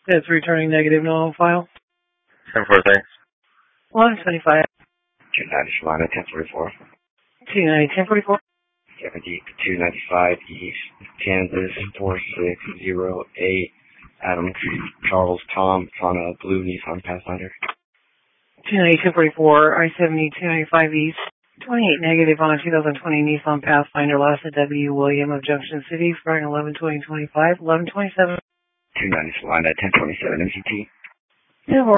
It's returning negative, no on file. 10-4, thanks. 1175. 290 Shalana, 1044. 290, 1044. 295 East, Kansas, 4608. Adam, Charles, Tom, Toronto, Blue, Nissan Pathfinder. 290, 1044. I-70, 295 East. 28 negative on a 2020 Nissan Pathfinder, last at W. William of Junction City, starting 11/20/25, 11/27. 290 Shalana, 1027 MCT. 10-4.